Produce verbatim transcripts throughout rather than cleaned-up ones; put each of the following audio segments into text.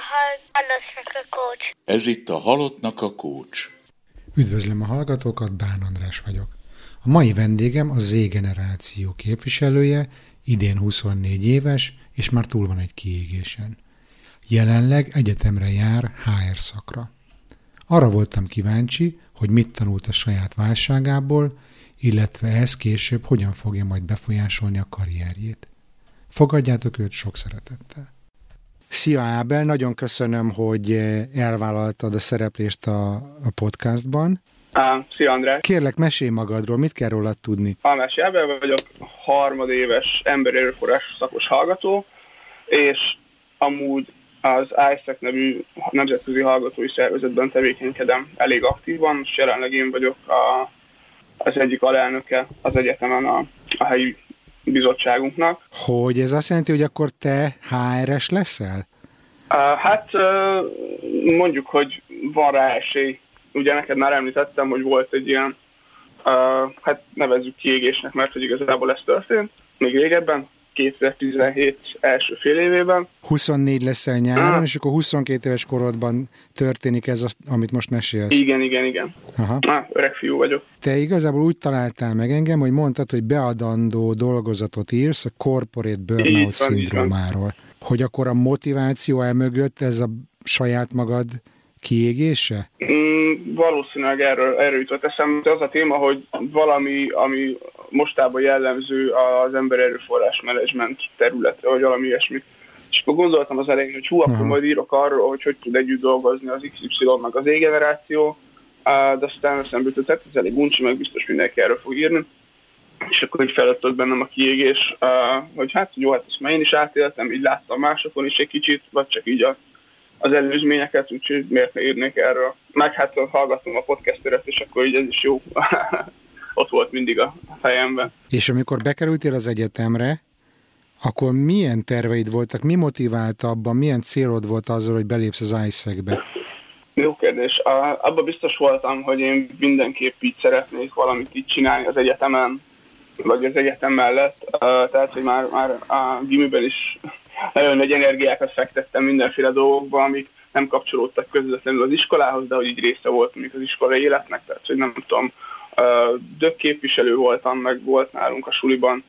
halottnak a kócs. Ez itt a halottnak a kócs. Üdvözlöm a hallgatókat, Bán András vagyok. A mai vendégem a Z-generáció képviselője, idén huszonnégy éves, és már túl van egy kiégésen. Jelenleg egyetemre jár há er szakra. Arra voltam kíváncsi, hogy mit tanult a saját válságából, illetve ez később hogyan fogja majd befolyásolni a karrierjét. Fogadjátok őt sok szeretettel. Szia Ábel, nagyon köszönöm, hogy elvállaltad a szereplést a, a podcastban. Á, szia András! Kérlek, mesélj magadról, mit kell rólad tudni? Almási Ábel vagyok, harmadéves emberi erőforrás szakos hallgató, és amúgy az i es e cé nevű nemzetközi hallgatói szervezetben tevékenykedem elég aktívan, és jelenleg én vagyok a, az egyik alelnöke az egyetemen a, a helyi bizottságunknak. Hogy ez azt jelenti, hogy akkor te há er es leszel? Uh, hát uh, mondjuk, hogy van rá esély. Ugye neked már említettem, hogy volt egy ilyen, uh, hát nevezzük kiégésnek, mert hogy igazából ez történt, még régebben, kétezer-tizenhét első fél évében. huszonnégy leszel nyáron, ah. és akkor huszonkét éves korodban történik ez, az, amit most mesélsz. Igen, igen, igen. Aha. Ah, öreg fiú vagyok. Te igazából úgy találtál meg engem, hogy mondtad, hogy beadandó dolgozatot írsz a corporate burnout szindrómáról. Hogy akkor a motiváció elmögött ez a saját magad kiégése? Mm, valószínűleg erről, erről jutott eszembe. Az a téma, hogy valami, ami mostában jellemző az ember erőforrás menedzsment területre, vagy valami ilyesmi. És akkor gondoltam az elején, hogy hú, akkor majd írok arról, hogy hogy tud együtt dolgozni az iksz ipszilon meg az Z-generáció, de aztán eszembe jutott, hát ez elég uncsi, meg biztos mindenki erről fog írni. És akkor így felöttött bennem a kiégés, hogy hát jó, hát ezt már én is átéltem, így láttam másokon is egy kicsit, vagy csak így a az előzményeket, úgyhogy miért ne írnék erről. Meg hát hallgattam a podcasteret, és akkor így ez is jó. Ott volt mindig a fejemben. És amikor bekerültél az egyetemre, akkor milyen terveid voltak, mi motiválta abban, milyen célod volt azzal, hogy belépsz az i es e cé-be? Jó kérdés. Abban biztos voltam, hogy én mindenképp így szeretnék valamit így csinálni az egyetemen, vagy az egyetem mellett. Tehát, hogy már, már a gimiben is nagyon nagy energiákat fektettem mindenféle dolgokba, amik nem kapcsolódtak közvetlenül az iskolához, de hogy így része volt még az iskolai életnek, tehát hogy nem tudom, dökképviselő voltam, meg volt nálunk a suliban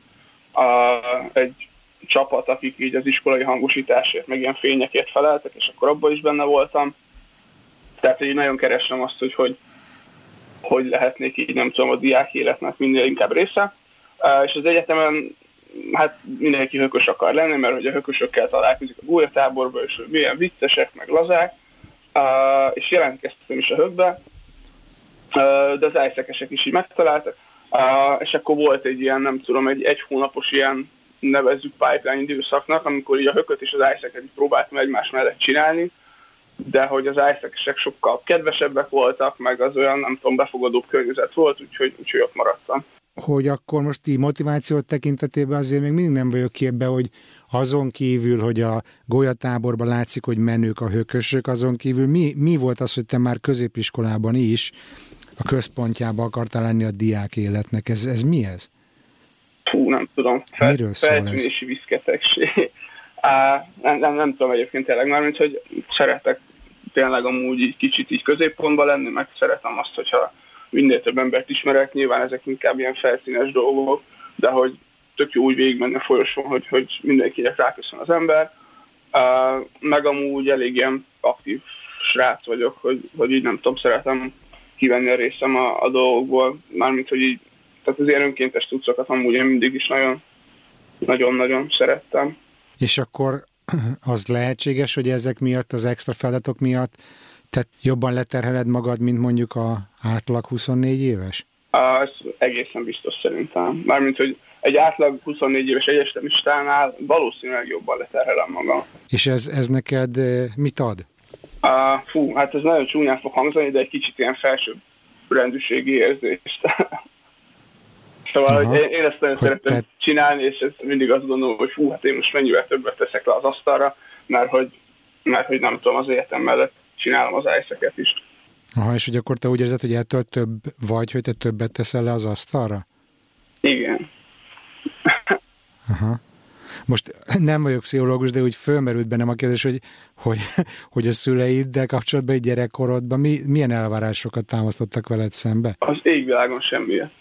egy csapat, akik így az iskolai hangosításért, meg ilyen fényekért feleltek, és akkor abban is benne voltam. Tehát hogy így nagyon keresem azt, hogy hogy, hogy lehetnék így, nem tudom, a diák életnek minél inkább része. És az egyetemen hát mindenki hökös akar lenni, mert hogy a hökösökkel találkozik a gólyatáborban, és milyen viccesek, meg lazák, uh, és jelentkeztem is a hökbe, uh, de az i es e cé-esek is így megtaláltak, uh, és akkor volt egy ilyen, nem tudom, egy egy hónapos ilyen nevezzük pipeline időszaknak, amikor így a hököt és az i es e cé-eket próbáltam egymás mellett csinálni, de hogy az i es e cé-esek sokkal kedvesebbek voltak, meg az olyan, nem tudom, befogadóbb környezet volt, úgyhogy, úgyhogy ott maradtam. Hogy akkor most így motivációt tekintetében azért még mindig nem vagyok ki ebbe, hogy azon kívül, hogy a golyatáborban látszik, hogy menők a hökösök, azon kívül mi, mi volt az, hogy te már középiskolában is a központjában akartál lenni a diák életnek? Ez, ez mi ez? Hú, nem tudom. Fel, Miről szól ez? Feltűnési viszketegség. Á, nem, nem, nem tudom egyébként tényleg már, mint hogy szeretek tényleg amúgy így kicsit így középpontban lenni, meg szeretem azt, hogyha minél több embert ismerek, nyilván ezek inkább ilyen felszínes dolgok, de hogy tök jó úgy végigmenni a folyosón, hogy, hogy mindenkinek ráköszön az ember. Uh, meg amúgy elég ilyen aktív srác vagyok, hogy, hogy így nem tudom, szeretem kivenni a részem a, a dolgokból, mármint, hogy így, tehát az ilyen önkéntes cuccokat amúgy én mindig is nagyon, nagyon-nagyon szerettem. És akkor az lehetséges, hogy ezek miatt, az extra feladatok miatt te jobban leterheled magad, mint mondjuk a átlag huszonnégy éves? Ez egészen biztos szerintem. Mármint, hogy egy átlag huszonnégy éves egyetemistánál valószínűleg jobban leterhelem magam. És ez, ez neked mit ad? Uh, fú, hát ez nagyon csúnyán fog hangzani, de egy kicsit ilyen felsőbb rendűségi érzést. Szóval, aha, hogy én, én ezt nagyon hogy szeretem te... csinálni, és ezt mindig azt gondolom, hogy fú, hát én most mennyivel többet teszek le az asztalra, mert hogy, mert hogy nem tudom, az egyetem mellett csinálom az i es e cé-ket is. Aha, és hogy akkor te úgy érzed, hogy ettől több vagy, hogy te többet teszel le az asztalra? Igen. Aha. Most nem vagyok pszichológus, de úgy fölmerült bennem a kérdés, hogy, hogy, hogy a szüleiddel kapcsolatban egy gyerekkorodban mi, milyen elvárásokat támasztottak veled szembe? Az égvilágon semmilyen.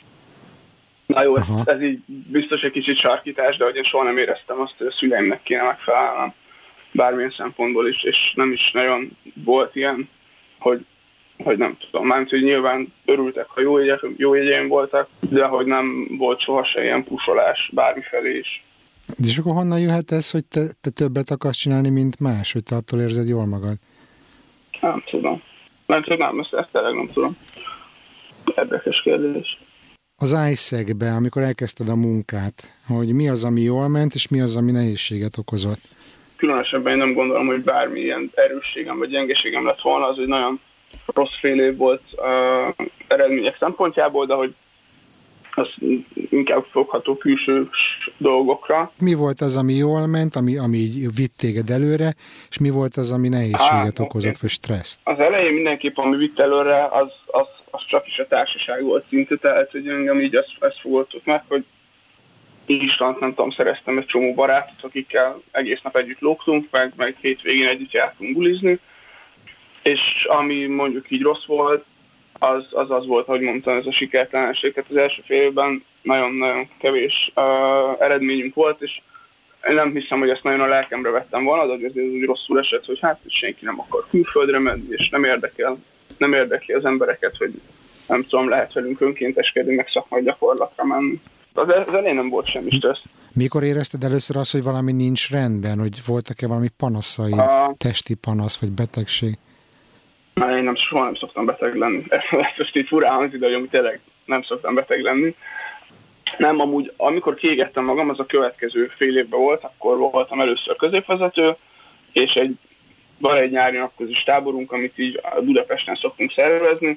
Na jó, ez, ez így biztos egy kicsit sarkítás, de hogy én soha nem éreztem azt, hogy a szüleimnek kéne megfelelnem bármilyen szempontból is, és nem is nagyon volt ilyen, hogy, hogy nem tudom, mármint, hogy nyilván örültek, ha jó, jegyek, jó jegyeim voltak, de hogy nem volt sohasem ilyen pusolás bármifelé is. És akkor honnan jöhet ez, hogy te, te többet akarsz csinálni, mint más, hogy te attól érzed jól magad? Nem tudom. Nem tudom, ezt, ezt tényleg nem tudom. Érdekes kérdés. Az i szeg-be, amikor elkezdted a munkát, hogy mi az, ami jól ment, és mi az, ami nehézséget okozott? Különösebben én nem gondolom, hogy bármilyen erősségem vagy gyengeségem lett volna, az, hogy nagyon rossz fél év volt uh, eredmények szempontjából, de hogy az inkább fogható külső dolgokra. Mi volt az, ami jól ment, ami, ami így vitt téged előre, és mi volt az, ami nehézséget Á, okozott, okay. vagy stresszt? Az elején mindenképpen, ami vitt előre, az, az, az csak is a társaság volt szinte, tehát hogy engem így ezt, ezt fogoltott meg, hogy Istent, nem tudom, szereztem egy csomó barátot, akikkel egész nap együtt lógtunk, meg, meg hétvégén együtt jártunk bulizni, és ami mondjuk így rossz volt, az az, az volt, hogy mondtam, ez a sikertelenség. Tehát az első fél évben nagyon-nagyon kevés uh, eredményünk volt, és én nem hiszem, hogy ezt nagyon a lelkemre vettem volna, de azért úgy rosszul esett, hogy hát senki nem akar külföldre menni, és nem érdekel, nem érdekli az embereket, hogy nem tudom, lehet velünk önkénteskedni, meg szakmai gyakorlatra menni. Az, az elején nem volt semmi stressz. Mikor érezted először azt, hogy valami nincs rendben, hogy voltak-e valami panaszai, a... testi panasz, vagy betegség? Na, én nem, soha nem szoktam beteg lenni. Ezt most így furán hangzik, de hogy tényleg nem szoktam beteg lenni. Nem, amúgy, amikor kiégettem magam, az a következő fél évben volt, akkor voltam először középvezető, és egy, van egy nyári napközis táborunk, amit így Budapesten szoktunk szervezni,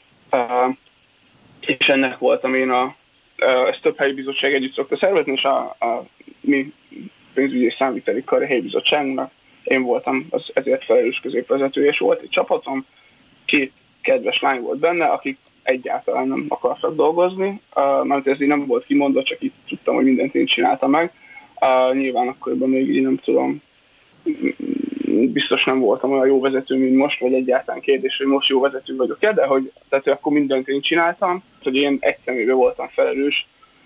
és ennek voltam én a, ezt több helyi bizottság együtt szokta szervezni, és a, a mi pénzügyi és számviteli kari helyi bizottságunknak én voltam az ezért felelős középvezető, és volt egy csapatom, két kedves lány volt benne, akik egyáltalán nem akartak dolgozni, uh, mert ez így nem volt kimondva, csak itt tudtam, hogy mindent én csináltam meg. Uh, nyilván akkoriban még így nem tudom, biztos nem voltam olyan jó vezető, mint most, vagy egyáltalán kérdés, hogy most jó vezető vagyok-e, de hogy, tehát, hogy akkor mindent én csináltam, hogy én egy személyben voltam felelős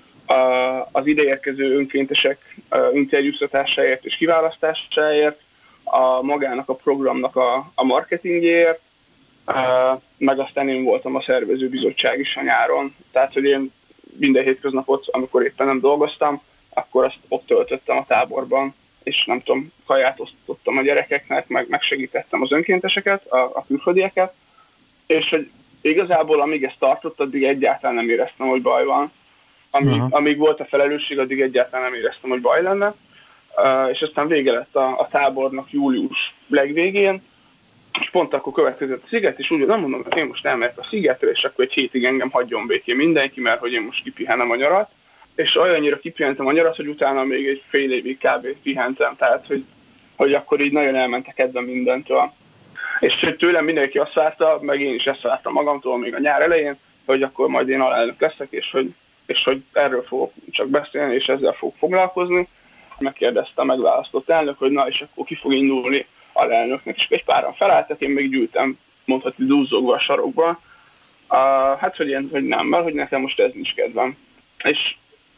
uh, az ideérkező önkéntesek uh, interjúztatásáért és kiválasztásáért, a magának a programnak a, a marketingért, uh, meg aztán én voltam a szervezőbizottság is a nyáron. Tehát, hogy én minden hétköznapot, amikor éppen nem dolgoztam, akkor azt ott töltöttem a táborban, és nem tudom, kaját osztottam a gyerekeknek, meg megsegítettem az önkénteseket, a, a külföldieket, és hogy igazából amíg ez tartott, addig egyáltalán nem éreztem, hogy baj van. Amíg, amíg volt a felelősség, addig egyáltalán nem éreztem, hogy baj lenne. Uh, és aztán vége lett a, a tábornak július legvégén, és pont akkor következett a sziget, és úgy nem mondom, hogy én most elmegyek a szigetre, és akkor egy hétig engem hagyjon békén mindenki, mert hogy én most kipihenem a nyarat, és olyannyira kipihentem a nyarat, hogy utána még egy fél évig kb. Pihentem, tehát hogy, hogy akkor így nagyon elment a kedvem mindentől. És hogy tőlem mindenki azt várta, meg én is ezt vártam magamtól még a nyár elején, hogy akkor majd én alelnök leszek, és hogy, és hogy erről fogok csak beszélni, és ezzel fogok foglalkozni. Megkérdezte a megválasztott elnök, hogy na, és akkor ki fog indulni alelnöknek, és egy páran felálltak, én még gyűltem, mondhatni, dúzzogva a sarokba. Uh, hát, hogy én, hogy nem, mert hogy nekem most ez nincs kedvem. És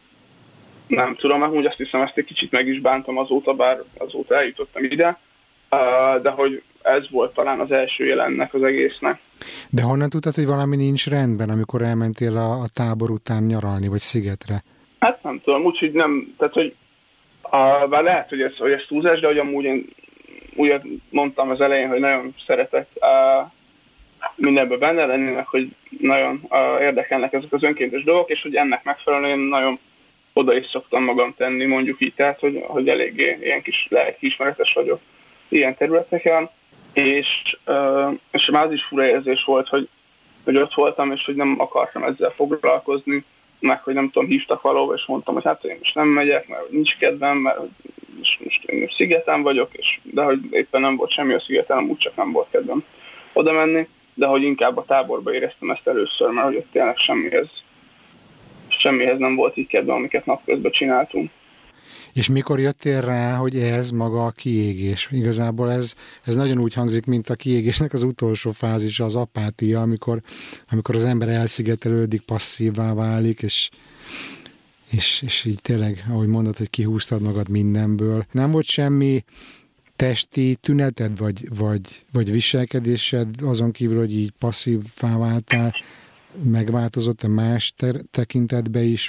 nem tudom, mert úgy azt hiszem, ezt egy kicsit meg is bántam azóta, bár azóta eljutottam ide, uh, de hogy ez volt talán az első jelennek az egésznek. De honnan tudtad, hogy valami nincs rendben, amikor elmentél a, a tábor után nyaralni, vagy szigetre? Hát nem tudom, úgyhogy nem, tehát hogy Uh, bár lehet, hogy ez, hogy ez túlzás, de hogy amúgy én úgy mondtam az elején, hogy nagyon szeretek uh, mindenben benne lenni, meg hogy nagyon uh, érdekelnek ezek az önkéntes dolgok, és hogy ennek megfelelően én nagyon oda is szoktam magam tenni, mondjuk így, tehát, hogy, hogy eléggé ilyen kis lelkiismeretes vagyok ilyen területeken, és, uh, és már az is fura érzés volt, hogy, hogy ott voltam, és hogy nem akartam ezzel foglalkozni, meg, hogy nem tudom, hívtak valahova, és mondtam, hogy hát én most nem megyek, mert nincs kedvem, mert most, most én szigeten vagyok, és, de hogy éppen nem volt semmi a szigeten, amúgy csak nem volt kedvem oda menni, de hogy inkább a táborba éreztem ezt először, mert hogy ott tényleg semmihez, semmihez nem volt így kedvem, amiket napközben csináltunk. És mikor jöttél rá, hogy ez maga a kiégés? Igazából ez, ez nagyon úgy hangzik, mint a kiégésnek az utolsó fázisa, az apátia, amikor, amikor az ember elszigetelődik, passzívvá válik, és, és, és így tényleg, ahogy mondod, hogy kihúztad magad mindenből. Nem volt semmi testi tüneted, vagy, vagy, vagy viselkedésed azon kívül, hogy így passzívvá váltál, megváltozott a más ter- tekintetbe is?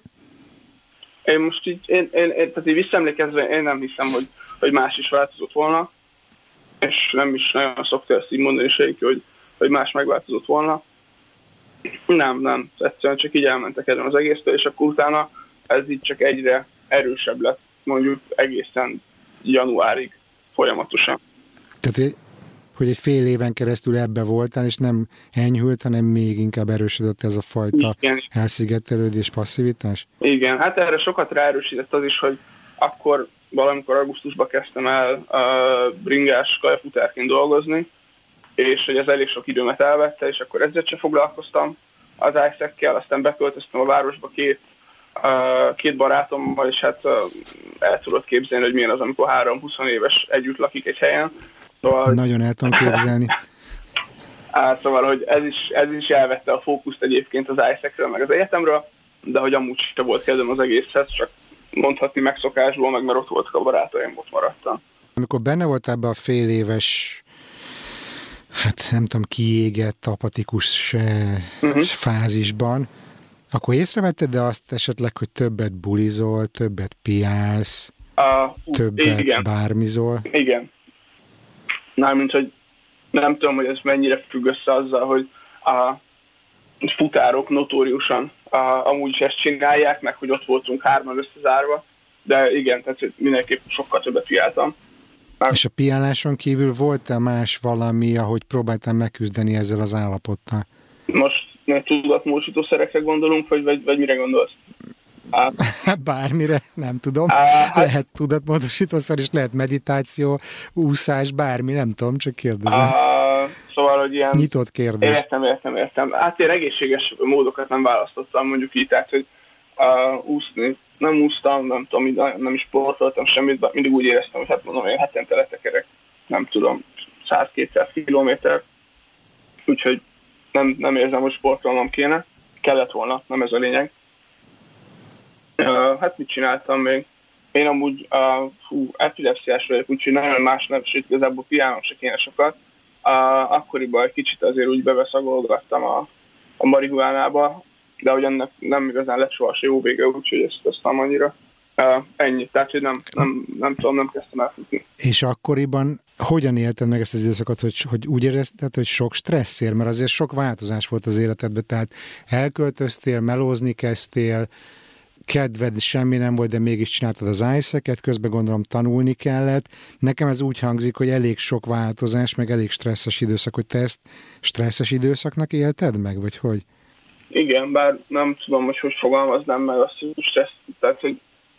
Én most így, én, én, én, tehát így visszaemlékezve, én nem hiszem, hogy, hogy más is változott volna, és nem is nagyon szokta ezt így mondani senki, hogy, hogy más megváltozott volna. Nem, nem, egyszerűen csak így elmentek ezen az egésztől, és akkor utána ez így csak egyre erősebb lett, mondjuk egészen januárig folyamatosan. Tehát, hogy egy fél éven keresztül ebbe voltál, és nem enyhült, hanem még inkább erősödött ez a fajta igen. elszigetelődés, passzivitás? Igen, hát erre sokat ráerősített az is, hogy akkor valamikor augusztusban kezdtem el uh, bringás kajafutárként dolgozni, és hogy ez elég sok időmet elvette, és akkor ezzel sem foglalkoztam az i szekkel, aztán beköltöztem a városba két, uh, két barátommal, és hát uh, el tudod képzelni, hogy milyen az, amikor három-húsz éves együtt lakik egy helyen. Szóval, nagyon el tudom képzelni. Á, szóval, hogy ez is, ez is elvette a fókuszt egyébként az i szekről, meg az egyetemről, de hogy amúgy sem volt kedvem az egészhez, csak mondhatni megszokásból, meg mert ott voltak a barátaim, ott maradtam. Amikor benne volt ebbe a fél éves, hát nem tudom, kiégett, apatikus uh-huh. fázisban, akkor észrevetted de azt esetleg, hogy többet bulizol, többet piálsz, uh, többet igen. bármizol? Igen. Mármint, hogy nem tudom, hogy ez mennyire függ össze azzal, hogy a futárok notóriusan a, amúgy is ezt csinálják, meg hogy ott voltunk hárman összezárva, de igen, tehát mindenképp sokkal többet piáltam. Már... És a piáláson kívül volt-e más valami, ahogy próbáltam megküzdeni ezzel az állapottal? Most tudatmódosítószerekre gondolunk, vagy, vagy, vagy mire gondolsz? Á. Bármire, nem tudom. Á, lehet tudatmódosítószer, és lehet meditáció, úszás, bármi, nem tudom, csak kérdezem. Á, szóval, hogy ilyen... Nyitott kérdés. Értem, értem, értem. Hát én egészséges módokat nem választottam, mondjuk így, tehát, hogy uh, úszni nem úsztam, nem tudom, nem is sportoltam semmit, mindig úgy éreztem, hogy hát mondom, én hetente letekerek, nem tudom, száz-kétszáz kilométer, úgyhogy nem, nem érzem, hogy sportolnom kéne. Kellett volna, nem ez a lényeg. Uh, hát mit csináltam még? Én amúgy uh, fú, epilepsziás vagyok, úgyhogy nagyon más nem, sőt igazából piálnom se kéne sokat. Uh, akkoriban egy kicsit azért úgy beveszagolgattam a, a marihuánába, de hogy ennek nem igazán lett soha se jó vége, úgyhogy ezt aztán annyira uh, ennyi. Tehát, hogy nem, nem, nem tudom, nem kezdtem elfutni. És akkoriban hogyan élted meg ezt az időszakot, hogy, hogy úgy érezted, hogy sok stresszér, mert azért sok változás volt az életedben, tehát elköltöztél, melózni kezdtél, kedved semmi nem volt, de mégis csináltad az i szeket, közben gondolom tanulni kellett. Nekem ez úgy hangzik, hogy elég sok változás, meg elég stresszes időszak, hogy te ezt stresszes időszaknak élted meg, vagy hogy? Igen, bár nem tudom, hogy hogy fogalmaznám meg azt, hogy stressz, tehát, hogy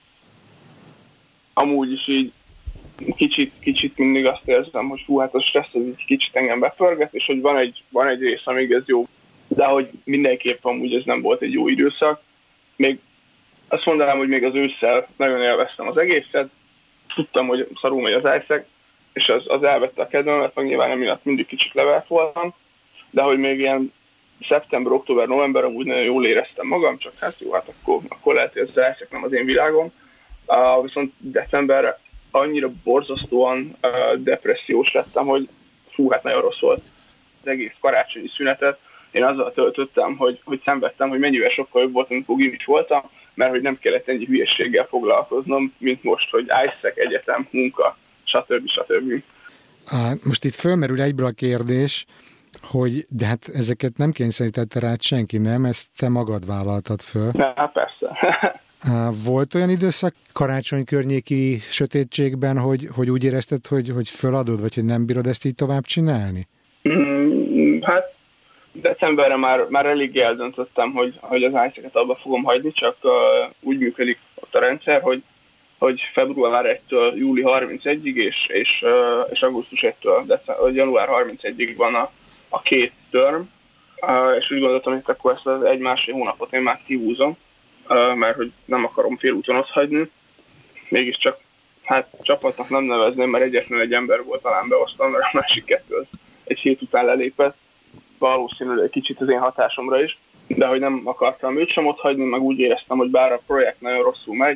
amúgy is így kicsit, kicsit mindig azt érzem, hogy fú, hát a stressz az így kicsit engem bepörget, és hogy van egy, van egy rész, amíg ez jó, de hogy mindenképp amúgy ez nem volt egy jó időszak. Még azt mondanám, hogy még az ősszel nagyon élveztem az egészet, tudtam, hogy szarul megy az i szek, és az, az elvette a kedvemet, meg nyilván emiatt mindig kicsit levelt voltam, de hogy még ilyen szeptember, október, november amúgy nagyon jól éreztem magam, csak hát jó, hát akkor, akkor lehet, hogy az i szek nem az én világom. Uh, viszont decemberre annyira borzasztóan uh, depressziós lettem, hogy fú, hát nagyon rossz volt az egész karácsonyi szünetet. Én azzal töltöttem, hogy, hogy szenvedtem, hogy mennyivel sokkal jobb volt, amikor gimit voltam, mert hogy nem kellett ennyi hülyességgel foglalkoznom, mint most, hogy i szek, egyetem, munka, stb. stb. Most itt fölmerül egyből a kérdés, hogy de hát ezeket nem kényszerítette rád senki, nem? Ezt te magad vállaltad föl. Hát persze. Volt olyan időszak karácsony környéki sötétségben, hogy, hogy úgy érezted, hogy, hogy föladod, vagy hogy nem bírod ezt így tovább csinálni? Mm, hát decemberre már, már eléggé eldöntöttem, hogy, hogy az i szeket abba fogom hagyni, csak uh, úgy működik ott a rendszer, hogy, hogy február elsejétől júli harmincegyediig és, és, uh, és augusztus elsejétől december, január harmincegyediig van a, a két term, uh, és úgy gondoltam, hogy akkor ezt az egy-másfél hónapot én már kihúzom, uh, mert hogy nem akarom félúton ott hagyni. mégiscsak, hát csapatnak nem nevezném, mert egyetlen egy ember volt talán beosztva, mert a másik kettő az egy hét után lelépett, valószínűleg egy kicsit az én hatásomra is, de hogy nem akartam őt sem otthagyni, meg úgy éreztem, hogy bár a projekt nagyon rosszul megy,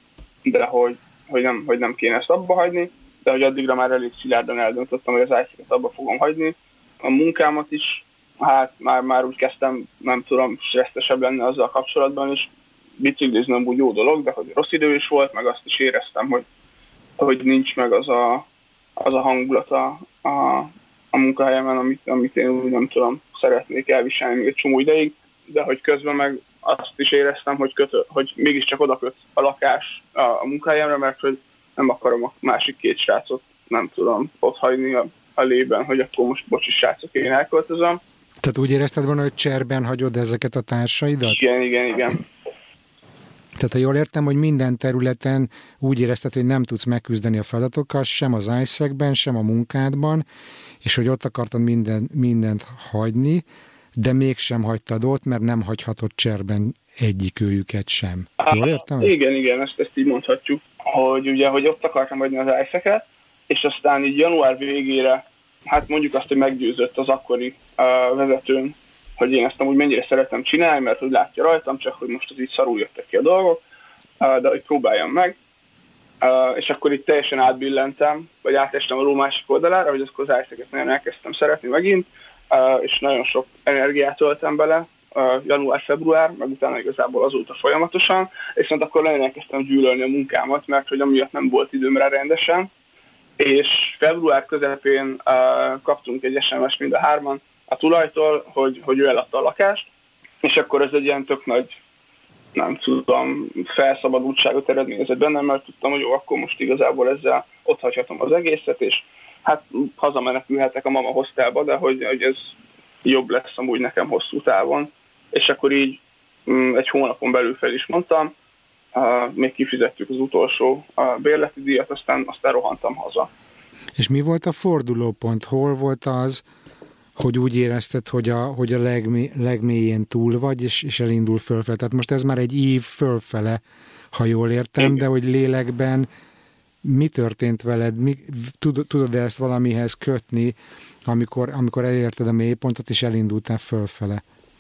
de hogy, hogy, nem, hogy nem kéne ezt abba hagyni, de hogy addigra már elég szilárdan eldöntöttem, hogy az ájszeket abba fogom hagyni. A munkámat is, hát már, már úgy kezdtem, nem tudom, stresszesebb lenni azzal kapcsolatban is. Biciklizni nem úgy jó dolog, de hogy rossz idő is volt, meg azt is éreztem, hogy, hogy nincs meg az a, az a hangulat a, a, a munkahelyemen, amit, amit én úgy nem tudom, szeretnék elviselni még egy csomó ideig, de hogy közben meg azt is éreztem, hogy, kötö, hogy mégiscsak oda köt a lakás a, a munkahelyemre, mert hogy nem akarom a másik két srácot, nem tudom, ott hagyni a, a lében, hogy akkor most bocsi srácok, én elköltözöm. Tehát úgy érezted volna, hogy cserben hagyod ezeket a társaidat? Igen, igen, igen. Tehát ha jól értem, hogy minden területen úgy érezted, hogy nem tudsz megküzdeni a feladatokkal, sem az i szekben, sem a munkádban, és hogy ott akartad minden, mindent hagyni, de mégsem hagytad ott, mert nem hagyhatod cserben egyik őjüket sem. Jól értem ezt? Igen, igen, ezt, ezt így mondhatjuk, hogy ugye, hogy ott akartam hagyni az i szeket, és aztán így január végére, hát mondjuk azt, hogy meggyőzött az akkori uh, vezetőn, hogy én ezt amúgy mennyire szeretem csinálni, mert hogy látja rajtam, csak hogy most az így szarul jöttek ki a dolgok, uh, de hogy próbáljam meg. Uh, és akkor itt teljesen átbillentem, vagy átestem a ló másik oldalára, hogy akkor az i szeket nagyon elkezdtem szeretni megint, uh, és nagyon sok energiát töltem bele, uh, január-február, meg utána igazából azóta folyamatosan, és szóval akkor nagyon elkezdtem gyűlölni a munkámat, mert hogy amiatt nem volt időm rá rendesen, és február közepén uh, kaptunk egy es em es mind a hárman a tulajtól, hogy, hogy ő eladta a lakást, és akkor ez egy ilyen tök nagy, nem tudom, felszabadultságot eredményezett bennem, mert tudtam, hogy jó, akkor most igazából ezzel ott hagyhatom az egészet, és hát hazamenekülhetek a mama hostelba, de hogy, hogy ez jobb lesz amúgy nekem hosszú távon. És akkor így um, egy hónapon belül fel is mondtam, uh, még kifizettük az utolsó uh, bérleti díjat, aztán, aztán rohantam haza. És mi volt a fordulópont? Hol volt az, hogy úgy érezted, hogy a, hogy a legmé, legmélyén túl vagy, és, és elindul fölfele? Tehát most ez már egy ív fölfele, ha jól értem, igen. De hogy lélekben mi történt veled? Mi, tud, tudod-e ezt valamihez kötni, amikor, amikor elérted a mélypontot, és elindultál fölfele?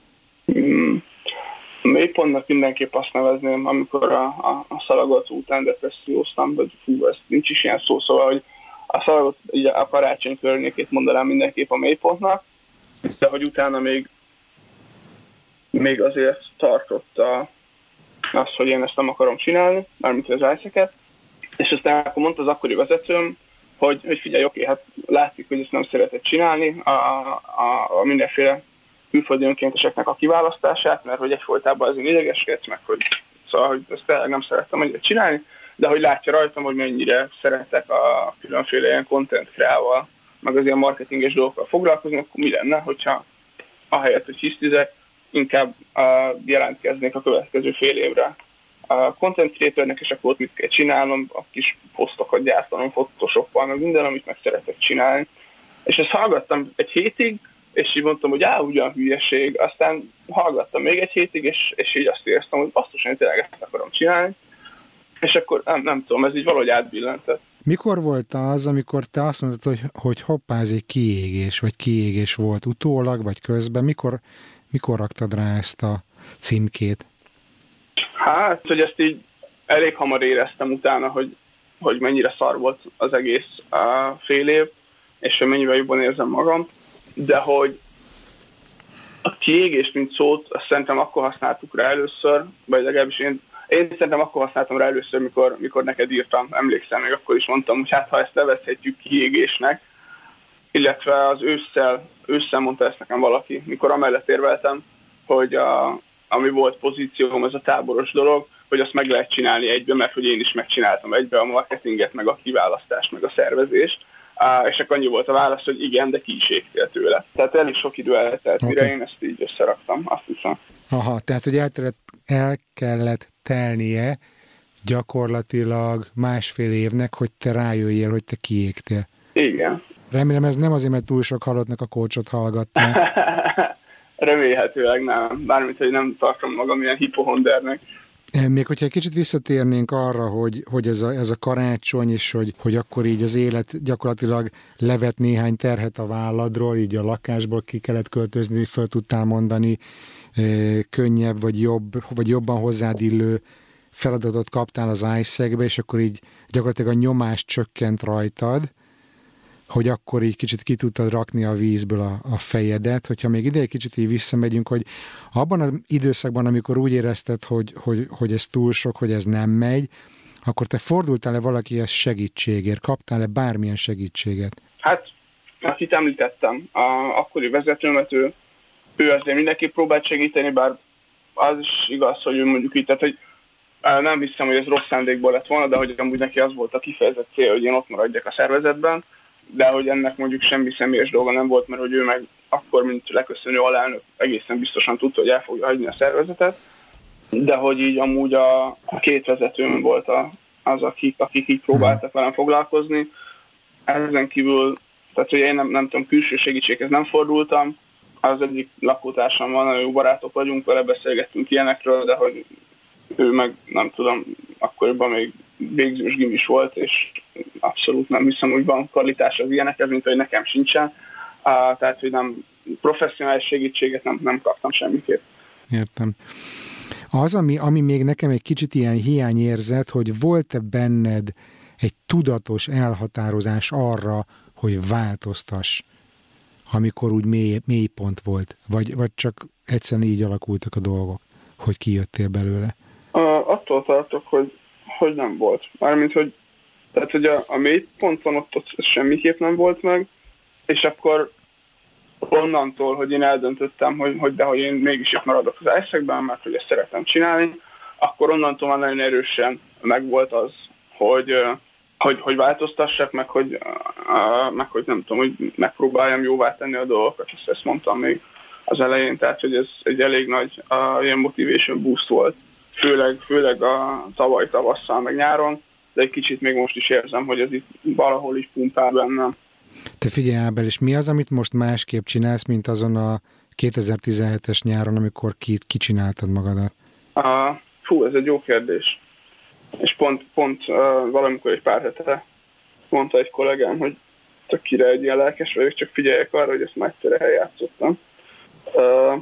Hmm. A mélypontnak mindenképp azt nevezném, amikor a, a, a szalagot után depresszióztam, vagy fú, ez nincs is ilyen szó, szóval, hogy a szalagot, így a karácsony környékét mondanám mindenképp a mélypontnak, de hogy utána még, még azért tartott a, az, hogy én ezt nem akarom csinálni, mármint az i szeket, és aztán akkor mondta az akkori vezetőm, hogy, hogy figyelj, oké, hát látszik, hogy ezt nem szeretett csinálni, a, a, a mindenféle külföldi önkénteseknek a kiválasztását, mert hogy egyfolytában azért idegeskedsz meg, hogy szóval, hogy ezt tényleg nem szerettem annyira csinálni, de hogy látja rajtam, hogy mennyire szeretek a különféle ilyen content kreával, meg az ilyen marketinges dolgokkal foglalkozni, akkor mi lenne, hogyha ahelyett, hogy hisztizek, inkább uh, jelentkeznék a következő fél évre a content creatornek, és akkor ott mit kell csinálnom, a kis posztokat gyártanom, photoshoppal, meg minden, amit meg szeretek csinálni. És ezt hallgattam egy hétig, és így mondtam, hogy á, ugyan hülyeség, aztán hallgattam még egy hétig, és, és így azt éreztem, hogy basszus, én tényleg ezt akarom csinálni. És akkor nem, nem tudom, ez így valahogy átbillentett. Mikor volt az, amikor te azt mondtad, hogy, hogy hoppá, ez egy kiégés, vagy kiégés volt utólag, vagy közben? Mikor, mikor raktad rá ezt a címkét? Hát, hogy ezt így elég hamar éreztem utána, hogy, hogy mennyire szar volt az egész uh, fél év, és hogy mennyivel jobban érzem magam, de hogy a kiégés, mint szót, azt szerintem akkor használtuk rá először, vagy legalábbis én Én szerintem akkor használtam rá először, mikor, mikor neked írtam, emlékszem, még akkor is mondtam, hogy hát ha ezt nevezhetjük kiégésnek, illetve az ősszel, ősszel mondta ezt nekem valaki, mikor amellett érveltem, hogy a, ami volt pozícióm, ez a táboros dolog, hogy azt meg lehet csinálni egybe, mert hogy én is megcsináltam egybe a marketinget, meg a kiválasztást, meg a szervezést, Uh, és akkor annyi volt a válasz, hogy igen, de ki is égtél tőle. Tehát elég sok idő eltelt, okay. Mire én ezt így összeraktam, azt hiszem. Aha, tehát hogy el, el kellett telnie gyakorlatilag másfél évnek, hogy te rájöjjél, hogy te kiégtél. Igen. Remélem ez nem azért, mert túl sok halottnak a coachot hallgattam. Remélhetőleg nem. Bármint, hogy nem tartom magam ilyen hipohondernek. Még hogyha egy kicsit visszatérnénk arra, hogy, hogy ez, a, ez a karácsony, és hogy, hogy akkor így az élet gyakorlatilag levet néhány terhet a válladról, így a lakásból ki kellett költözni, föl tudtál mondani könnyebb, vagy jobb, vagy jobban hozzád illő feladatot kaptál az ájszegbe, és akkor így gyakorlatilag a nyomás csökkent rajtad, hogy akkor így kicsit ki tudtad rakni a vízből a, a fejedet. Hogyha még ide egy kicsit így visszamegyünk, hogy abban az időszakban, amikor úgy érezted, hogy, hogy, hogy ez túl sok, hogy ez nem megy, akkor te fordultál-e valakihez segítségért? Kaptál-e bármilyen segítséget? Hát, akit említettem, a akkori vezetőmet, ő, ő azért mindenki próbált segíteni, bár az is igaz, hogy ő mondjuk így, tehát, hogy nem hiszem, hogy ez rossz szándékból lett volna, de hogy amúgy neki az volt a kifejezett cél, hogy én ott maradjak a szervezetben, de hogy ennek mondjuk semmi személyes dolga nem volt, mert hogy ő meg akkor, mint leköszönő alelnök, egészen biztosan tudta, hogy el fogja hagyni a szervezetet, de hogy így amúgy a, a két vezetőm volt a, az, akik, akik így próbáltak velem foglalkozni. Ezen kívül, tehát hogy én nem, nem tudom, külső segítséghez nem fordultam, az egyik lakótársam van, nagyon jó barátok vagyunk, vele beszélgettünk ilyenekről, de hogy ő meg nem tudom, akkoriban még végzős gimis volt, és abszolút nem hiszem, hogy van kvalitás az ilyenekhez, mint hogy nekem sincsen. Uh, tehát, hogy nem professzionális segítséget nem, nem kaptam semmiképp. Értem. Az, ami, ami még nekem egy kicsit ilyen hiányérzet, hogy volt-e benned egy tudatos elhatározás arra, hogy változtass, amikor úgy mély, mély pont volt, vagy, vagy csak egyszerűen így alakultak a dolgok, hogy kijöttél belőle? Uh, attól tartok, hogy, hogy nem volt. Mármint, hogy tehát, hogy a, a mély ponton ott, ott semmiképp nem volt meg, és akkor onnantól, hogy én eldöntöttem, hogy, hogy de hogy én mégis itt maradok az ájszegben, mert hogy ezt szeretem csinálni, akkor onnantól már nagyon erősen megvolt az, hogy, hogy, hogy változtassak, meg hogy, meg hogy nem tudom, hogy megpróbáljam jóvá tenni a dolgokat, ezt, ezt mondtam még az elején, tehát hogy ez egy elég nagy uh, ilyen motivation boost volt, főleg, főleg a tavaly tavasszal, meg nyáron, de egy kicsit még most is érzem, hogy ez itt valahol is pumpál bennem. Te figyelj, Ábel, és mi az, amit most másképp csinálsz, mint azon a kétezer-tizenhetes nyáron, amikor ki, kicsináltad magadat? Uh, fú, ez egy jó kérdés. És pont, pont uh, valamikor egy pár hete mondta egy kollégám, hogy csak kire egy ilyen lelkes vagyok, csak figyeljek arra, hogy ezt már egyszerre eljátszottam. Uh,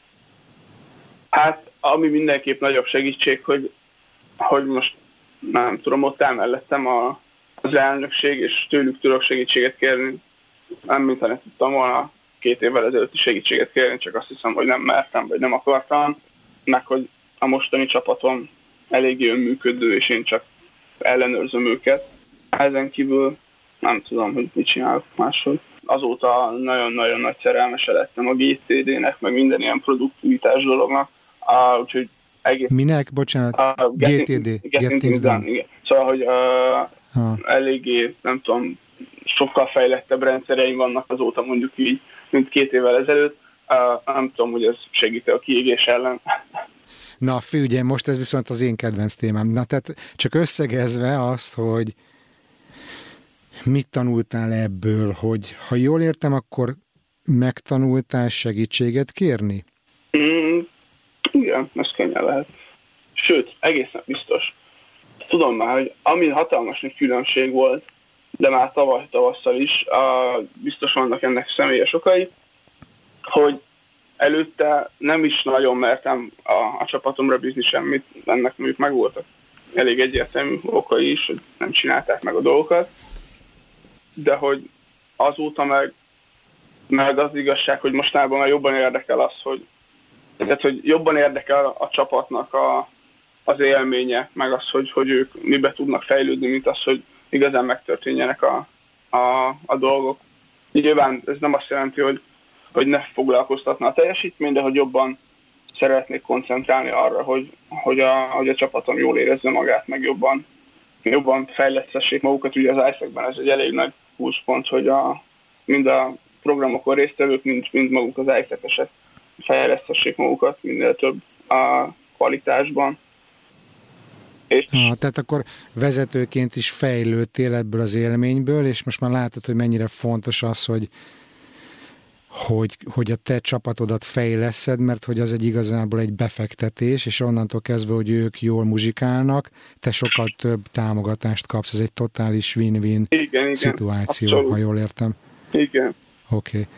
hát, ami mindenképp nagyobb segítség, hogy, hogy most nem tudom, ott elmellettem a, az elnökség, és tőlük tudok segítséget kérni. Nem mintha ne tudtam volna két évvel ezelőtti segítséget kérni, csak azt hiszem, hogy nem mertem, vagy nem akartam. Meg, hogy a mostani csapatom eléggé önműködő, és én csak ellenőrzöm őket. Ezen kívül nem tudom, hogy mit csinálok máshogy. Azóta nagyon-nagyon nagy szerelmese lettem a gé té dé-nek, meg minden ilyen produktivitás dolognak. Uh, úgyhogy egész... Minek? Bocsánat. Uh, gé té dé. Getting, getting things done. Igen. Szóval, hogy uh, ah. eléggé, nem tudom, sokkal fejlettebb rendszereim vannak azóta mondjuk így, mint két évvel ezelőtt. Uh, nem tudom, hogy ez segít a kiégés ellen. Na, figyelj, most ez viszont az én kedvenc témám. Na, tehát csak összegezve azt, hogy mit tanultál ebből, hogy ha jól értem, akkor megtanultál segítséget kérni? Mm, igen, ez könnyen lehet. Sőt, egészen biztos. Tudom már, hogy ami hatalmas nagy különbség volt, de már tavaly tavasszal is, uh, biztos vannak ennek személyes okai, hogy előtte nem is nagyon mertem a, a csapatomra bízni semmit, ennek mondjuk megvoltak elég egyértelmű okai is, hogy nem csinálták meg a dolgokat, de hogy azóta meg, meg az igazság, hogy mostában már jobban érdekel az, hogy, tehát, hogy jobban érdekel a, a csapatnak a, az élménye, meg az, hogy, hogy ők mibe tudnak fejlődni, mint az, hogy igazán megtörténjenek a, a, a dolgok. Nyilván ez nem azt jelenti, hogy hogy ne foglalkoztatna a teljesítmény, de hogy jobban szeretnék koncentrálni arra, hogy, hogy, a, hogy a csapatom jól érezze magát, meg jobban, jobban fejlesztessék magukat. Ugye az ájszegben ez egy elég nagy húszpont, hogy a, mind a programokon résztvevők, mind, mind maguk az ájszegesek fejlesztessék magukat minél több a kvalitásban. És... Ah, tehát akkor vezetőként is fejlődtél ebből az élményből, és most már látod, hogy mennyire fontos az, hogy hogy, hogy a te csapatodat fejleszed, mert hogy az egy igazából egy befektetés, és onnantól kezdve, hogy ők jól muzsikálnak, te sokkal több támogatást kapsz. Ez egy totális win-win igen, igen, szituáció, abszolút. Ha jól értem. Igen. Oké. Okay.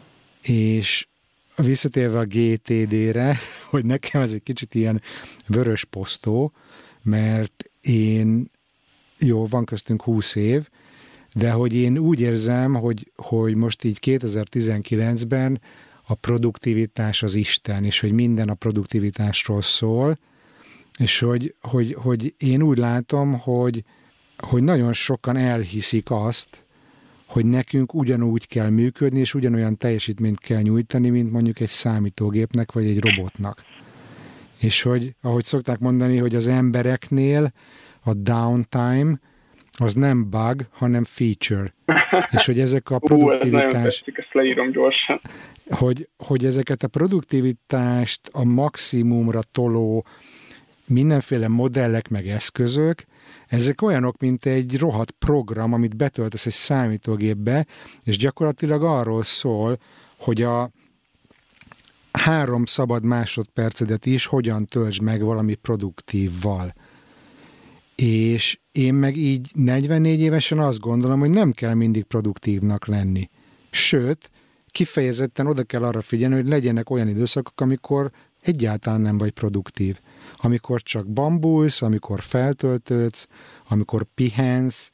És visszatérve a gé té dé-re, hogy nekem ez egy kicsit ilyen vörös posztó, mert én, jó, van köztünk húsz év, de hogy én úgy érzem, hogy, hogy most így kétezer-tizenkilencben a produktivitás az Isten, és hogy minden a produktivitásról szól, és hogy, hogy, hogy én úgy látom, hogy, hogy nagyon sokan elhiszik azt, hogy nekünk ugyanúgy kell működni, és ugyanolyan teljesítményt kell nyújtani, mint mondjuk egy számítógépnek, vagy egy robotnak. És hogy, ahogy szokták mondani, hogy az embereknél a downtime az nem bug, hanem feature. És hogy ezek a produktivitás... Ú, ez nagyon tetszik, ezt leírom gyorsan. Hogy, hogy ezeket a produktivitást a maximumra toló mindenféle modellek meg eszközök, ezek olyanok, mint egy rohadt program, amit betöltesz egy számítógépbe, és gyakorlatilag arról szól, hogy a három szabad másodpercedet is hogyan töltsd meg valami produktívval. És én meg így negyvennégy évesen azt gondolom, hogy nem kell mindig produktívnak lenni. Sőt, kifejezetten oda kell arra figyelni, hogy legyenek olyan időszakok, amikor egyáltalán nem vagy produktív. Amikor csak bambulsz, amikor feltöltődsz, amikor pihensz,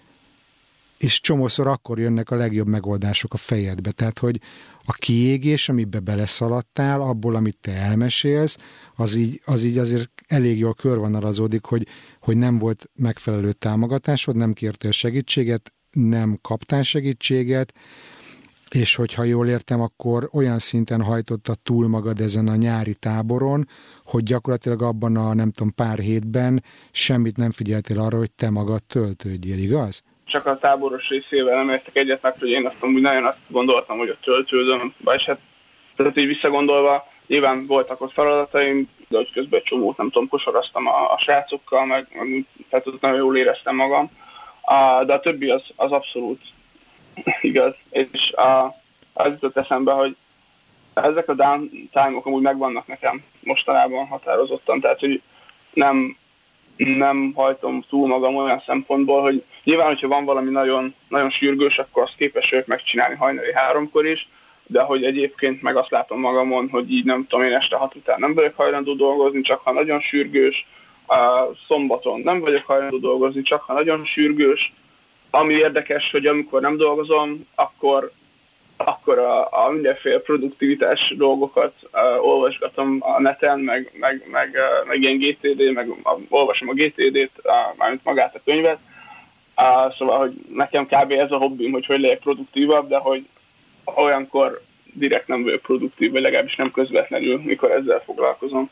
és csomószor akkor jönnek a legjobb megoldások a fejedbe. Tehát, hogy a kiégés, amibe beleszaladtál, abból, amit te elmesélsz, az így, az így azért elég jól körvonalazódik, hogy, hogy nem volt megfelelő támogatásod, nem kértél segítséget, nem kaptál segítséget, és hogyha jól értem, akkor olyan szinten hajtottad túl magad ezen a nyári táboron, hogy gyakorlatilag abban a nem tudom pár hétben semmit nem figyeltél arra, hogy te magad töltődjél, igaz? Csak a táboros részével nem értek egyet, mert hogy én azt amúgy nagyon azt gondoltam, hogy ott töltődöm, vagyis hát tehát így visszagondolva, nyilván voltak ott feladataim, de hogy közben egy csomót, nem tudom, kosaraztam a, a srácokkal, meg, meg tehát ott nagyon jól éreztem magam, a, de a többi az, az abszolút igaz, és a, az jutott eszembe, hogy ezek a downtime-ok amúgy megvannak nekem mostanában határozottan, tehát hogy nem, nem hajtom túl magam olyan szempontból, hogy nyilván, hogyha van valami nagyon, nagyon sürgős, akkor azt képes vagyok megcsinálni hajnali háromkor is, de hogy egyébként meg azt látom magamon, hogy így nem tudom, én este hat után nem vagyok hajlandó dolgozni, csak ha nagyon sürgős, a szombaton nem vagyok hajlandó dolgozni, csak ha nagyon sürgős. Ami érdekes, hogy amikor nem dolgozom, akkor, akkor a, a mindenféle produktivitás dolgokat uh, olvasgatom a neten, meg, meg, meg, uh, meg ilyen gé té dé, meg uh, olvasom a gé té dét, uh, mármint magát a könyvet. Uh, szóval, hogy nekem kb. Ez a hobbim, hogy hogy legyek produktívabb, de hogy olyankor direkt nem vagyok produktív, vagy legalábbis nem közvetlenül, mikor ezzel foglalkozom.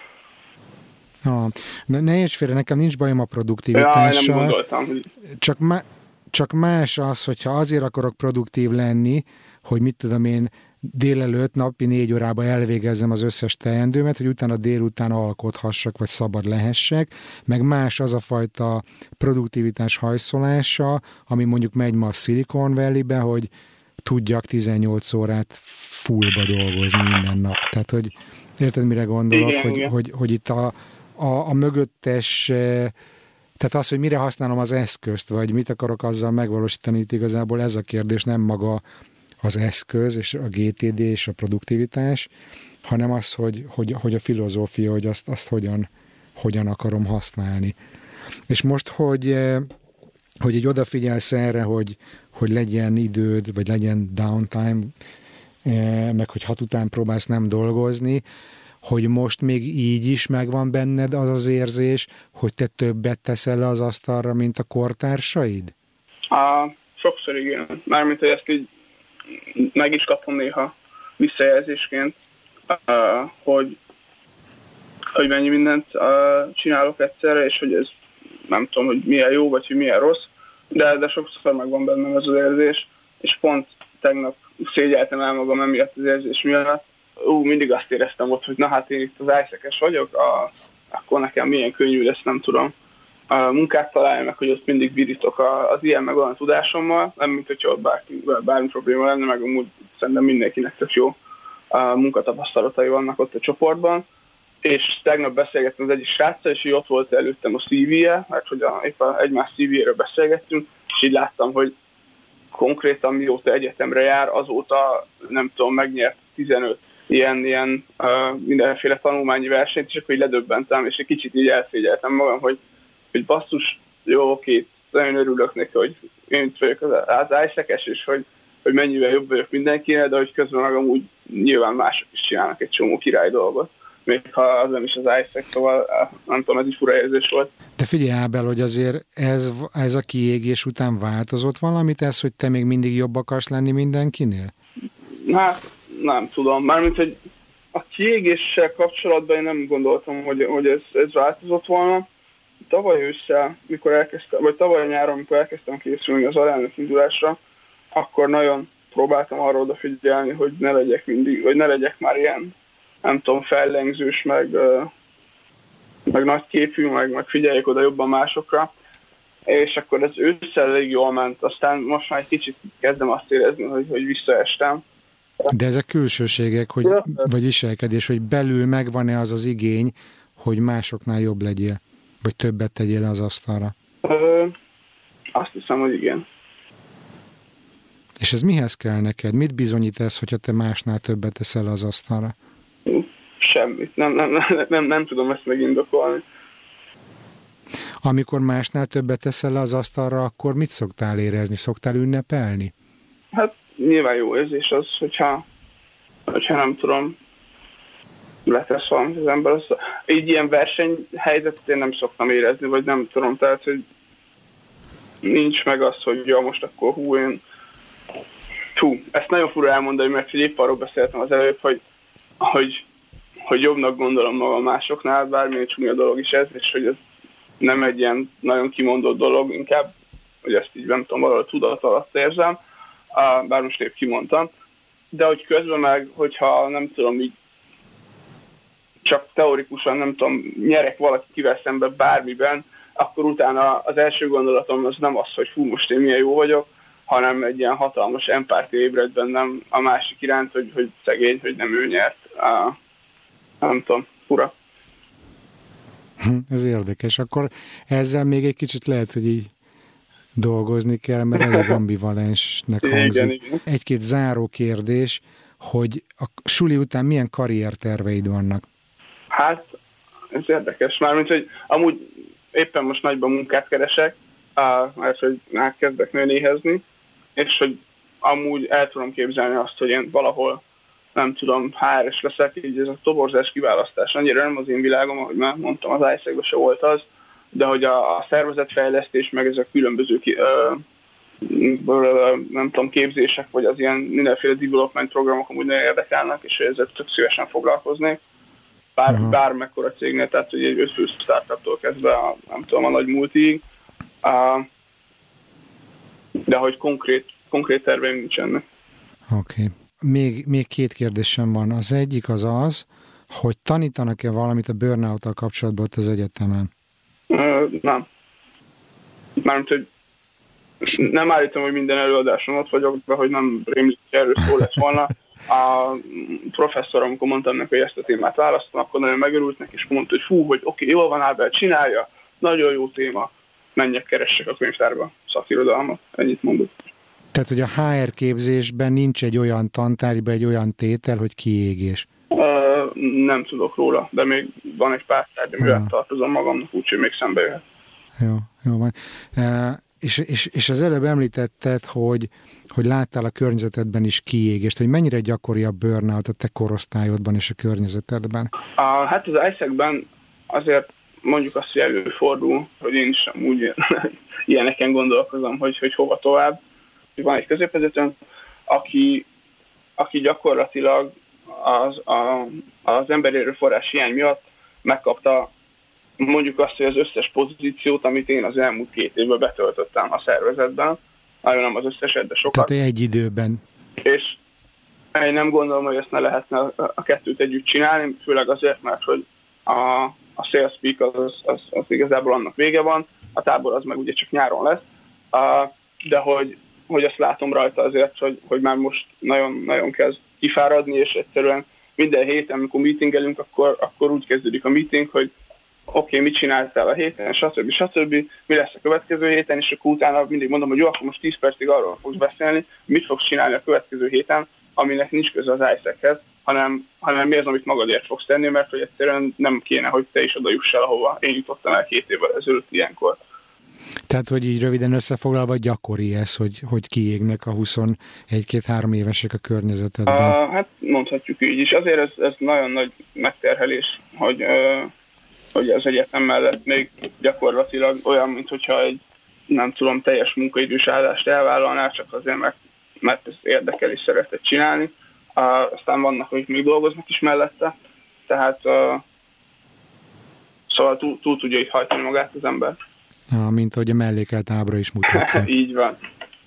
Ha, ne, ne érts félre, nekem nincs bajom a produktivitással. Ja, nem gondoltam, hogy... Csak, má, csak más az, hogyha azért akarok produktív lenni, hogy mit tudom én, délelőtt napi négy órába elvégezzem az összes teendőmet, hogy utána délután alkothassak, vagy szabad lehessek, meg más az a fajta produktivitás hajszolása, ami mondjuk megy ma a Silicon Valley-be, hogy tudjak tizennyolc órát fullba dolgozni minden nap. Tehát, hogy érted, mire gondolok, igen, hogy, igen. hogy, hogy itt a, a, a mögöttes, tehát az, hogy mire használom az eszközt, vagy mit akarok azzal megvalósítani, itt igazából ez a kérdés, nem maga az eszköz, és a gé té dé és a produktivitás, hanem az, hogy, hogy, hogy a filozófia, hogy azt, azt hogyan, hogyan akarom használni. És most, hogy, hogy így odafigyelsz erre, hogy, hogy legyen időd, vagy legyen downtime, meg hogy hat után próbálsz nem dolgozni, hogy most még így is megvan benned az az érzés, hogy te többet teszel le az asztalra, mint a kortársaid? Á, sokszor igen. Mármint, hogy ezt így meg is kapom néha visszajelzésként, uh, hogy, hogy mennyi mindent uh, csinálok egyszerre, és hogy ez nem tudom, hogy milyen jó, vagy hogy milyen rossz, de, de sokszor megvan bennem az az érzés, és pont tegnap szégyeltem el magam emiatt az érzés miatt. Ú, mindig azt éreztem ott, hogy na hát én itt az ájszekes vagyok, a, akkor nekem milyen könnyű lesz, nem tudom. A munkát találni, meg hogy ott mindig virítok az ilyen meg olyan tudásommal, nem mint hogyha ott bárki, bármi probléma lenne, meg amúgy szerintem mindenkinek tök jó uh, munkatapasztalatai vannak ott a csoportban, és tegnap beszélgettem az egyik sráccal, és így ott volt előttem a cé vé-je, mert hogy a, épp a egymás cé vé-ről beszélgettünk, és így láttam, hogy konkrétan mióta egyetemre jár, azóta nem tudom, megnyert tizenöt ilyen, ilyen uh, mindenféle tanulmányi versenyt, és akkor így ledöbbentem, és egy kicsit így elszégyeltem magam, hogy, hogy basszus, jó, oké, nagyon örülök neki, hogy én itt vagyok az, az ájszekes, és hogy, hogy mennyivel jobb vagyok mindenkinek, de hogy közben meg amúgy nyilván mások is csinálnak egy csomó király dolgot. Még ha az nem is az ájszek, szóval nem tudom, ez is fura érzés volt. De figyelj, Ábel, hogy azért ez, ez a kiégés után változott valamit, ez, hogy te még mindig jobb akarsz lenni mindenkinél? Hát nem tudom, mármint, hogy a kiégéssel kapcsolatban én nem gondoltam, hogy, hogy ez, ez változott volna. Tavaly ősszel, mikor elkezdtem, vagy tavaly nyáron, amikor elkezdtem készülni az alelnök indulásra, akkor nagyon próbáltam arra odafigyelni, hogy ne legyek mindig, vagy ne legyek már ilyen, nem tudom, fellengzős, meg, meg nagy képű, meg, meg figyeljek oda jobban másokra. És akkor ez ősszel elég jól ment, aztán most már egy kicsit kezdem azt érezni, hogy, hogy visszaestem. De ezek külsőségek, hogy, vagy viselkedés, hogy belül megvan-e az az igény, hogy másoknál jobb legyél, vagy többet tegyél az asztalra? Ö, azt hiszem, hogy igen. És ez mihez kell neked? Mit bizonyít ez, hogyha te másnál többet teszel az asztalra? Semmit. Nem, nem, nem, nem, nem tudom ezt megindokolni. Amikor másnál többet teszel le az asztalra, akkor mit szoktál érezni? Szoktál ünnepelni? Hát nyilván jó érzés az, hogyha, hogyha nem tudom, letesz valamit az ember. Az, így ilyen versenyhelyzetet én nem szoktam érezni, vagy nem tudom, tehát, hogy nincs meg az, hogy ja, most akkor hú, én hú, ezt nagyon fura elmondani, mert hogy épp arról beszéltem az előbb, hogy, hogy, hogy jobbnak gondolom magam másoknál, bármilyen csúnya dolog is ez, és hogy ez nem egy ilyen nagyon kimondott dolog, inkább, hogy ezt így nem tudom, valahol tudat alatt érzem, bár most épp kimondtam, de hogy közben meg, hogyha nem tudom, így csak teorikusan, nem tudom, nyerek valakivel szemben bármiben, akkor utána az első gondolatom az nem az, hogy fú, most én milyen jó vagyok, hanem egy ilyen hatalmas empátia ébred bennem a másik iránt, hogy, hogy szegény, hogy nem ő nyert. Uh, nem tudom, fura. Ez érdekes. Akkor ezzel még egy kicsit lehet, hogy így dolgozni kell, mert elég ambivalensnek hangzik. Igen, igen. Egy-két záró kérdés, hogy a suli után milyen karrierterveid vannak? Hát, ez érdekes. Mármint, hogy amúgy éppen most nagyban munkát keresek, mert hogy elkezdek nőnéhezni, és hogy amúgy el tudom képzelni azt, hogy én valahol, nem tudom, há er es leszek, így ez a toborzás kiválasztás annyira nem az én világom, ahogy már mondtam, az ájszekben se volt az, de hogy a, a szervezetfejlesztés, meg ezek különböző ki, ö, ö, nem tudom, képzések, vagy az ilyen mindenféle development programok amúgy nagyon érdekelnek, és ezzel tök szívesen foglalkoznék. Bár, uh-huh. Bármekkora cégnél, tehát hogy egy ötfő startuptól kezdve a, nem tudom, a nagy multiig. Uh, de hogy konkrét, konkrét terveim nincsenek. Oké. Okay. Még, még két kérdésem van. Az egyik az az, hogy tanítanak-e valamit a burnout-tal kapcsolatban ott az egyetemen? Uh, nem. Mármint, hogy nem állítom, hogy minden előadáson ott vagyok, de hogy nem rémlik, hogy erről szó lett volna. A professzor, amikor mondtam neki, hogy ezt a témát választom, akkor nagyon megörült neki, és mondta, hogy fú, hogy oké, okay, jól van, Ábel, csinálja, nagyon jó téma, menjek, keressek a könyvtárba szakirodalmat, ennyit mondott. Tehát, hogy a há er képzésben nincs egy olyan tantárgyban, egy olyan tétel, hogy kiégés? Uh, nem tudok róla, de még van egy pár tárgy, amivel ja. tartozom magamnak, úgyhogy még szembe jöhet. Jó, jó van. Uh, és, és, és az előbb említetted, hogy, hogy láttál a környezetedben is kiégést, hogy mennyire gyakori a burnout a te korosztályodban és a környezetedben? Uh, hát az ájszekben azért mondjuk azt, hogy előfordul, hogy én is úgy ilyeneken gondolkozom, hogy, hogy hova tovább. Van egy középvezetőnk, aki, aki gyakorlatilag az, a, az emberi erőforrás hiány miatt megkapta mondjuk azt, hogy az összes pozíciót, amit én az elmúlt két évben betöltöttem a szervezetben, nagyon nem az összeset, de sokat. Tehát egy időben. És én nem gondolom, hogy ezt ne lehetne a kettőt együtt csinálni, főleg azért, mert hogy a, a Sales Peak az, az, az, az igazából annak vége van, a tábor az meg ugye csak nyáron lesz, a, de hogy hogy azt látom rajta azért, hogy, hogy már most nagyon-nagyon kezd kifáradni, és egyszerűen minden héten, amikor meetingelünk, akkor, akkor úgy kezdődik a meeting, hogy oké, okay, mit csináltál a héten, stb. stb. Mi lesz a következő héten, és akkor utána mindig mondom, hogy jó, akkor most tíz percig arról fogsz beszélni, mit fogsz csinálni a következő héten, aminek nincs köze az i szekhez, hanem, hanem mi az, amit magadért fogsz tenni, mert hogy egyszerűen nem kéne, hogy te is oda juss el, ahova én jutottam el két évvel ezelőtt ilyenkor. Tehát, hogy így röviden összefoglalva gyakori ez, hogy, hogy kiégnek a huszonegy-két-három évesek a környezetedben? Uh, hát mondhatjuk így is. Azért ez, ez nagyon nagy megterhelés, hogy, uh, hogy az egyetem mellett még gyakorlatilag olyan, mint hogyha egy, nem tudom, teljes munkaidős állást elvállalnál, csak azért, mert, mert ez érdekel és szeretett csinálni. Uh, aztán vannak, akik még dolgoznak is mellette, tehát uh, szóval túl, túl tudja itt hajtani magát az ember. Ah, mint ahogy a mellékelt ábra is mutatja. Így van.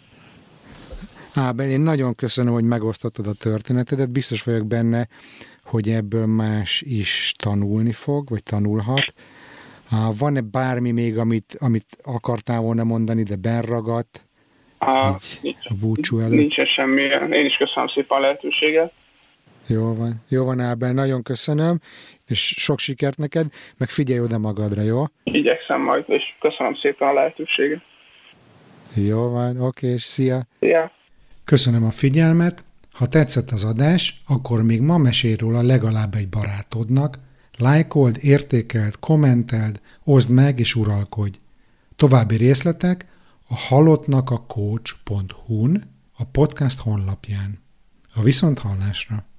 Ábel, én nagyon köszönöm, hogy megosztottad a történetedet. Biztos vagyok benne, hogy ebből más is tanulni fog, vagy tanulhat. Ah, van-e bármi még, amit, amit akartál volna mondani, de benragadt? Ah, nincs, a búcsú előtt? Nincsen semmi. Én is köszönöm szépen a lehetőséget. Jó van. Jó van, Ábel. Nagyon köszönöm, és sok sikert neked, meg figyelj oda magadra, jó? Igyekszem majd, és köszönöm szépen a lehetőséget. Jó van, oké, és szia! Szia! Köszönöm a figyelmet. Ha tetszett az adás, akkor még ma mesélj róla legalább egy barátodnak, lájkold, értékeld, kommenteld, oszd meg és uralkodj. További részletek a halottnakacoach pont hu-n, a podcast honlapján. A viszonthallásra!